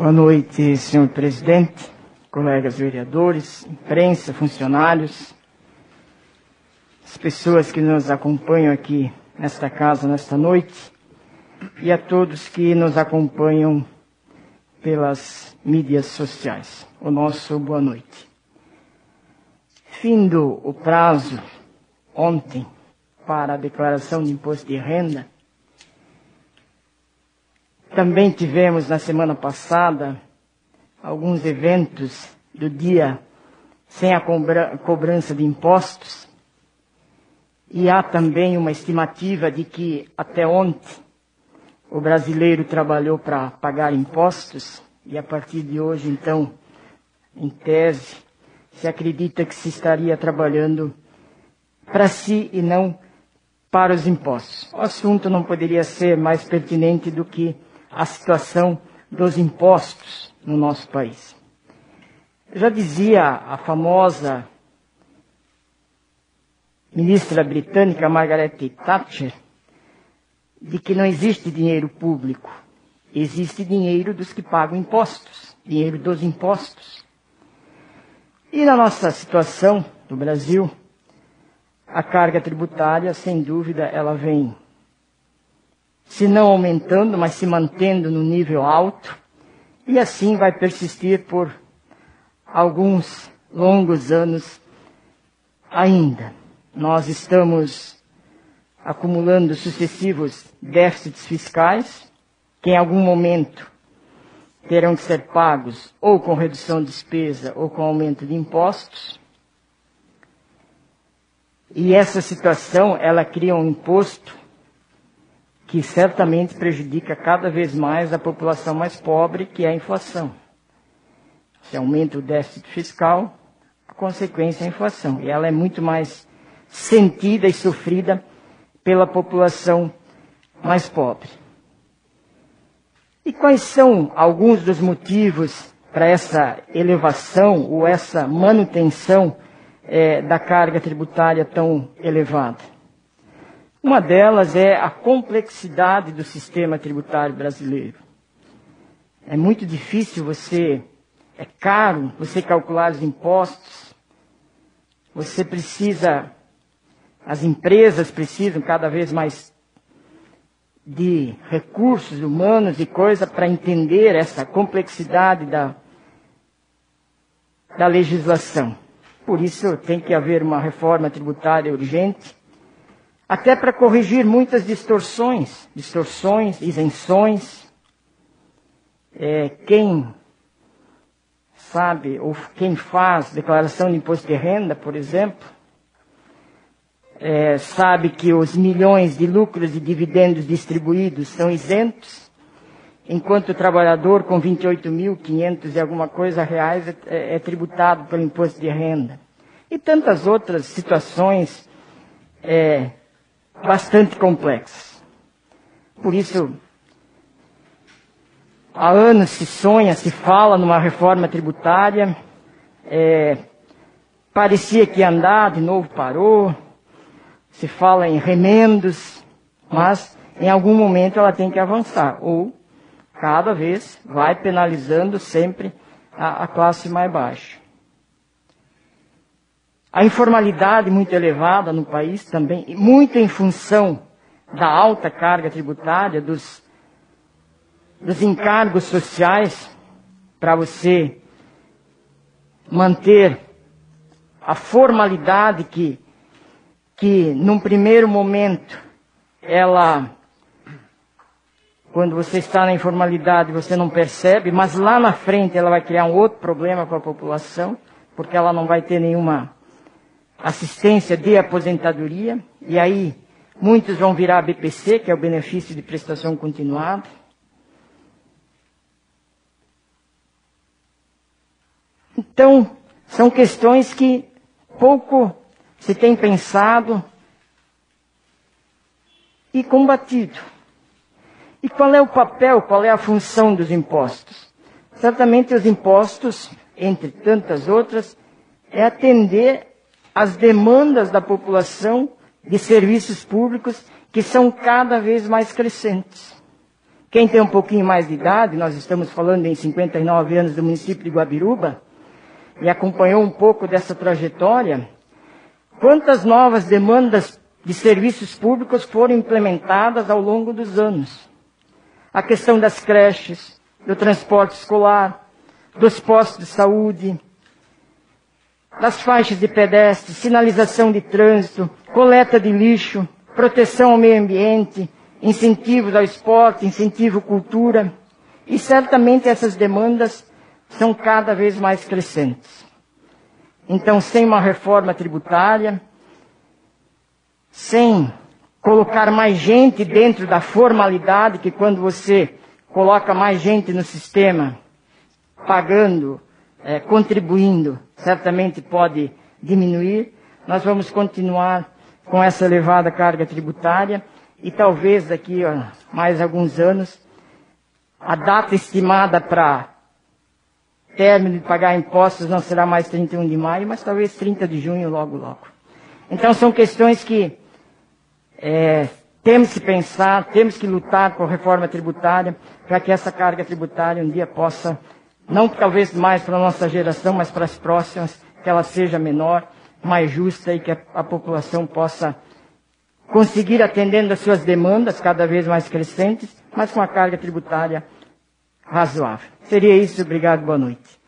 Boa noite, senhor presidente, colegas vereadores, imprensa, funcionários, as pessoas que nos acompanham aqui nesta casa, nesta noite, e a todos que nos acompanham pelas mídias sociais. O nosso boa noite. Findo o prazo ontem para a declaração de imposto de renda, também tivemos na semana passada alguns eventos do dia sem a cobrança de impostos, e há também uma estimativa de que até ontem o brasileiro trabalhou para pagar impostos, e a partir de hoje, então, em tese, se acredita que se estaria trabalhando para si e não para os impostos. O assunto não poderia ser mais pertinente do que a situação dos impostos no nosso país. Já dizia a famosa ministra britânica Margaret Thatcher de que não existe dinheiro público, existe dinheiro dos que pagam impostos, dinheiro dos impostos. E na nossa situação do Brasil, a carga tributária, sem dúvida, ela vem se não aumentando, mas se mantendo no nível alto, e assim vai persistir por alguns longos anos ainda. Nós estamos acumulando sucessivos déficits fiscais, que em algum momento terão que ser pagos ou com redução de despesa ou com aumento de impostos. E essa situação, ela cria um imposto que certamente prejudica cada vez mais a população mais pobre, que é a inflação. Se aumenta o déficit fiscal, a consequência é a inflação. E ela é muito mais sentida e sofrida pela população mais pobre. E quais são alguns dos motivos para essa elevação ou essa manutenção da carga tributária tão elevada? Uma delas é a complexidade do sistema tributário brasileiro. É muito difícil é caro você calcular os impostos. As empresas precisam cada vez mais de recursos humanos e coisa para entender essa complexidade da legislação. Por isso tem que haver uma reforma tributária urgente, até para corrigir muitas distorções, isenções. Quem sabe, ou quem faz declaração de imposto de renda, por exemplo, sabe que os milhões de lucros e dividendos distribuídos são isentos, enquanto o trabalhador com 28.500 e alguma coisa reais é tributado pelo imposto de renda. E tantas outras situações bastante complexas. Por isso, há anos se fala numa reforma tributária, parecia que ia andar, de novo parou, se fala em remendos, mas em algum momento ela tem que avançar, ou cada vez vai penalizando sempre a classe mais baixa. A informalidade muito elevada no país também, muito em função da alta carga tributária, dos encargos sociais, para você manter a formalidade que num primeiro momento, quando você está na informalidade, você não percebe, mas lá na frente ela vai criar um outro problema para a população, porque ela não vai ter nenhuma assistência de aposentadoria, e aí muitos vão virar BPC, que é o benefício de prestação continuada. Então, são questões que pouco se tem pensado e combatido. E qual é o papel, qual é a função dos impostos? Certamente os impostos, entre tantas outras, é atender às demandas da população de serviços públicos que são cada vez mais crescentes. Quem tem um pouquinho mais de idade, nós estamos falando em 59 anos do município de Guabiruba, e acompanhou um pouco dessa trajetória, quantas novas demandas de serviços públicos foram implementadas ao longo dos anos. A questão das creches, do transporte escolar, dos postos de saúde, das faixas de pedestres, sinalização de trânsito, coleta de lixo, proteção ao meio ambiente, incentivos ao esporte, incentivo à cultura. E certamente essas demandas são cada vez mais crescentes. Então, sem uma reforma tributária, sem colocar mais gente dentro da formalidade, que quando você coloca mais gente no sistema, pagando, contribuindo, certamente pode diminuir. Nós vamos continuar com essa elevada carga tributária e talvez daqui a mais alguns anos, a data estimada para término de pagar impostos não será mais 31 de maio, mas talvez 30 de junho, logo, logo. Então são questões que temos que pensar, temos que lutar por reforma tributária, para que essa carga tributária um dia possa, não talvez mais para a nossa geração, mas para as próximas, que ela seja menor, mais justa e que a população possa conseguir atendendo as suas demandas cada vez mais crescentes, mas com a carga tributária razoável. Seria isso. Obrigado. Boa noite.